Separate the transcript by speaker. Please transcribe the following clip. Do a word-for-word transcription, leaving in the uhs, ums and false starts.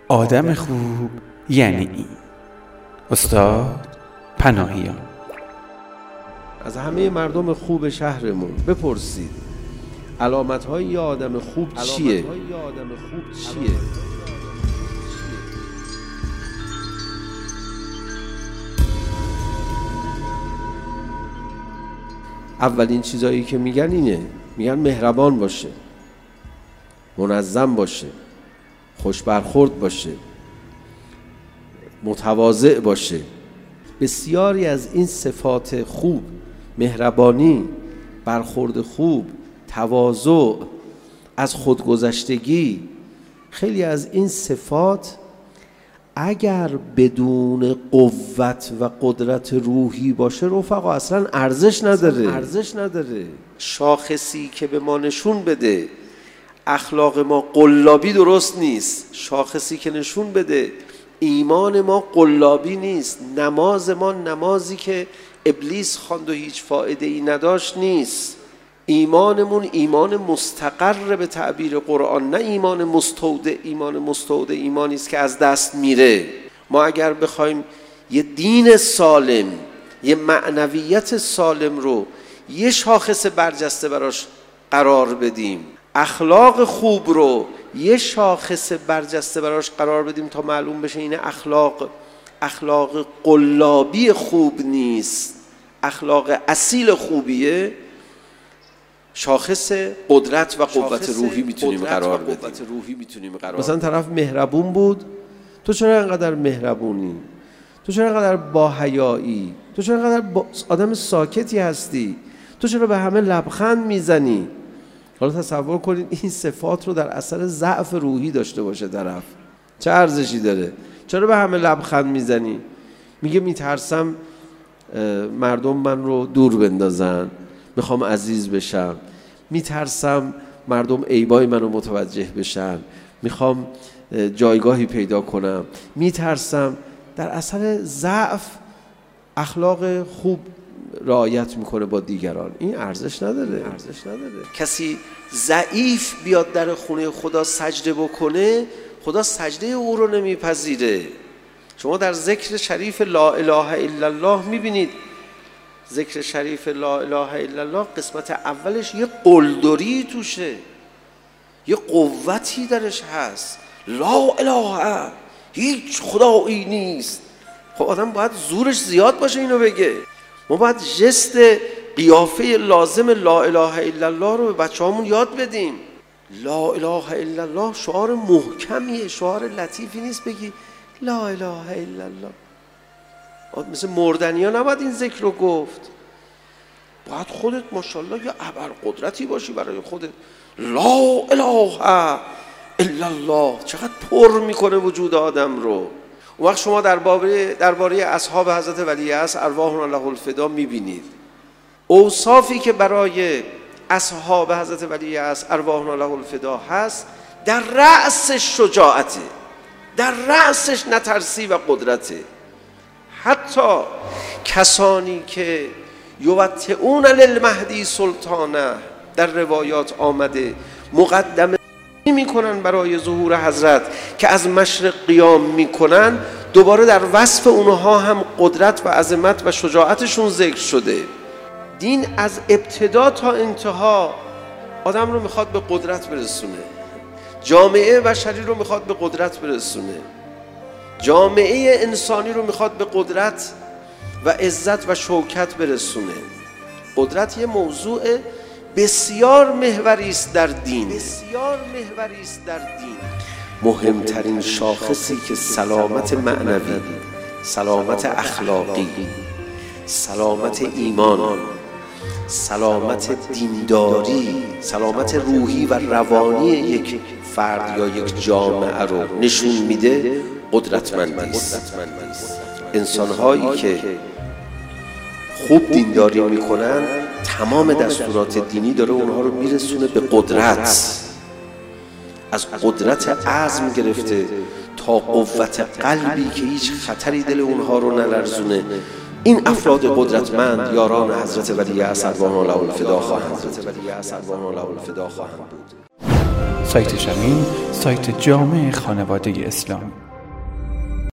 Speaker 1: آدم خوب یعنی این. استاد پناهیان.
Speaker 2: از همه مردم خوب شهرمون بپرسید علامت‌های یه آدم خوب چیه؟ علامت‌های یه آدم خوب چیه؟ اولین چیزایی که میگن اینه، میگن مهربان باشه، منظم باشه، خوش برخورد باشه، متواضع باشه. بسیاری از این صفات خوب، مهربانی، برخورد خوب، تواضع، از خودگذشتگی، خیلی از این صفات اگر بدون قوت و قدرت روحی باشه رفقا اصلا ارزش نداره. ارزش نداره. شاخصی که به ما نشون بده اخلاق ما قلابی درست نیست، شاخصی که نشون بده ایمان ما قلابی نیست، نماز ما نمازی که ابلیس خواند و هیچ فایده ای نداشت نیست، ایمانمون ایمان مستقر به تعبیر قرآن، نه ایمان مستودع. ایمان مستودع ایمانی است که از دست میره. ما اگر بخوایم یه دین سالم، یه معنویت سالم رو یه شاخص برجسته براش قرار بدیم، اخلاق خوب رو یه شاخص برجسته براش قرار بدیم تا معلوم بشه این اخلاق اخلاق قلابی خوب نیست، اخلاق اصیل خوبیه، شاخص قدرت و قوت روحی میتونیم قرار بدیم. مثلا طرف مهربون بود، تو چرا اینقدر مهربونی؟ تو چرا اینقدر با حیایی؟ تو چرا اینقدر با... آدم ساکتی هستی؟ تو چرا به همه لبخند میزنی؟ حالا تصور کنید این صفات رو در اثر ضعف روحی داشته باشه طرف، چه ارزشی داره؟ چرا به همه لبخند میزنی؟ میگه میترسم مردم من رو دور بندازن، میخوام عزیز بشم، میترسم مردم عیبای منو متوجه بشن، میخوام جایگاهی پیدا کنم، میترسم. در اثر ضعف اخلاق خوب رعایت میکنه با دیگران. این ارزش نداره. ارزش نداره. کسی ضعیف بیاد در خونه خدا سجده بکنه، خدا سجده او رو نمیپذیره. شما در ذکر شریف لا اله الا الله میبینید ذکر شریف لا اله الا الله قسمت اولش یه قلدری توشه، یه قوتی درش هست. لا اله، هیچ خدایی نیست. خب آدم باید زورش زیاد باشه اینو بگه. ما باید جست قیافه لازم لا اله الا الله رو به بچه هامون یاد بدیم. لا اله الا الله شعار محکمیه، شعار لطیفی نیست بگی لا اله الا الله. مثل مردنی ها نباید این ذکر رو گفت. باید خودت ماشاءالله یه ابرقدرتی باشی برای خودت. لا اله الا الله چقدر پر میکنه وجود آدم رو. اون وقت شما درباره درباره اصحاب حضرت ولی عصر ارواحنا له الفدا میبینید اوصافی که برای اصحاب حضرت ولی عصر ارواحنا له الفدا هست، در رأسش شجاعته، در رأسش نترسی و قدرته. حتی کسانی که یوطئون للمهدی سلطانه در روایات آمده مقدمه میکنن برای ظهور حضرت که از مشرق قیام میکنن، دوباره در وصف اونها هم قدرت و عظمت و شجاعتشون ذکر شده. دین از ابتدا تا انتها آدم رو میخواد به قدرت برسونه، جامعه بشری رو میخواد به قدرت برسونه، جامعه انسانی رو میخواد به قدرت و عزت و شوکت برسونه. قدرت یه موضوع بسیار محوری است در دین. بسیار محوری است در دین. مهمترین شاخصی که سلامت معنوی، سلامت اخلاقی، سلامت ایمان، سلامت دینداری، سلامت روحی و روانی یک فرد یا یک جامعه رو نشون میده قدرتمندی است. انسان‌هایی که خوب دینداری میکنن تمام دستورات دینی داره اونها رو میرسونه به قدرت، از قدرت عزم گرفته تا قوت قلبی که هیچ خطری دل اونها رو نلرزونه. این افراد قدرتمند یاران حضرت ولی عصر ارواحنا له الفدا خواهند بود.
Speaker 1: سایت شمین، سایت جامع خانواده اسلامی.